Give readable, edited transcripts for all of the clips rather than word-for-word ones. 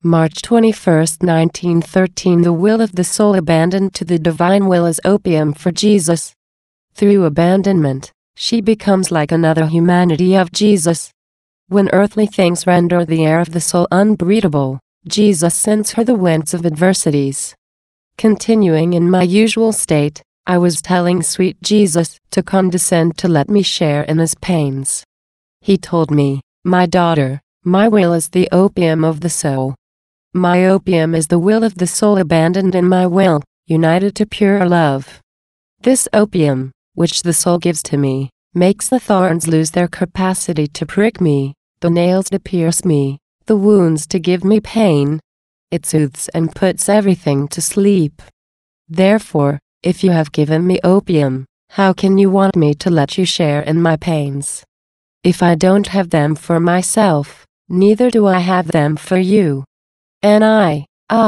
March 21, 1913. The will of the soul abandoned to the divine will is opium for Jesus. Through abandonment, she becomes like another humanity of Jesus. When earthly things render the air of the soul unbreathable, Jesus sends her the winds of adversities. Continuing in my usual state, I was telling sweet Jesus to condescend to let me share in his pains. He told me, "My daughter, my will is the opium of the soul. My opium is the will of the soul abandoned in my will, united to pure love. This opium, which the soul gives to me, makes the thorns lose their capacity to prick me, the nails to pierce me, the wounds to give me pain. It soothes and puts everything to sleep. Therefore, if you have given me opium, how can you want me to let you share in my pains? If I don't have them for myself, neither do I have them for you." And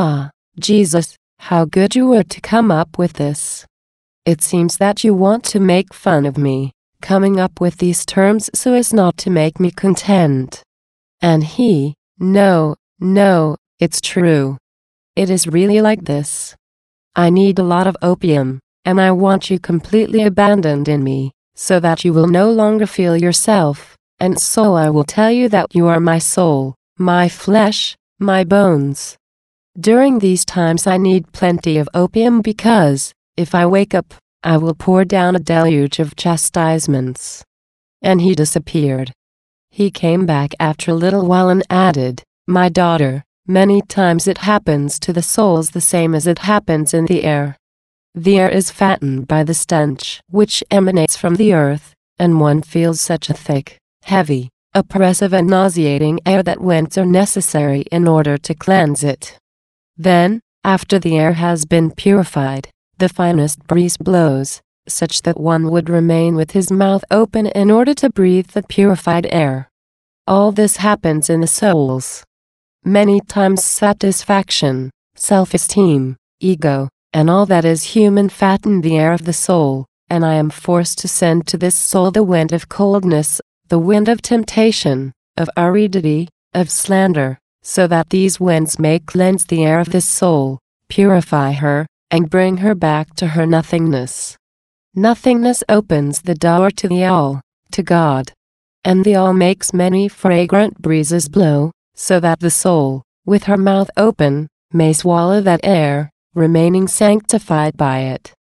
Jesus, how good you were to come up with this. It seems that you want to make fun of me, coming up with these terms so as not to make me content. And he, no, it's true. It is really like this. I need a lot of opium, and I want you completely abandoned in me, so that you will no longer feel yourself, and so I will tell you that you are my soul, my flesh, my bones. During these times I need plenty of opium because, if I wake up, I will pour down a deluge of chastisements. And he disappeared. He came back after a little while and added, "My daughter, many times it happens to the souls the same as it happens in the air. The air is fattened by the stench which emanates from the earth, and one feels such a thick, heavy, oppressive and nauseating air that winds are necessary in order to cleanse it. Then, after the air has been purified, the finest breeze blows, such that one would remain with his mouth open in order to breathe the purified air. All this happens in the souls. Many times satisfaction, self-esteem, ego, and all that is human fatten the air of the soul, and I am forced to send to this soul the wind of coldness, the wind of temptation, of aridity, of slander, so that these winds may cleanse the air of this soul, purify her, and bring her back to her nothingness. Nothingness opens the door to the all, to God. And the all makes many fragrant breezes blow, so that the soul, with her mouth open, may swallow that air, remaining sanctified by it.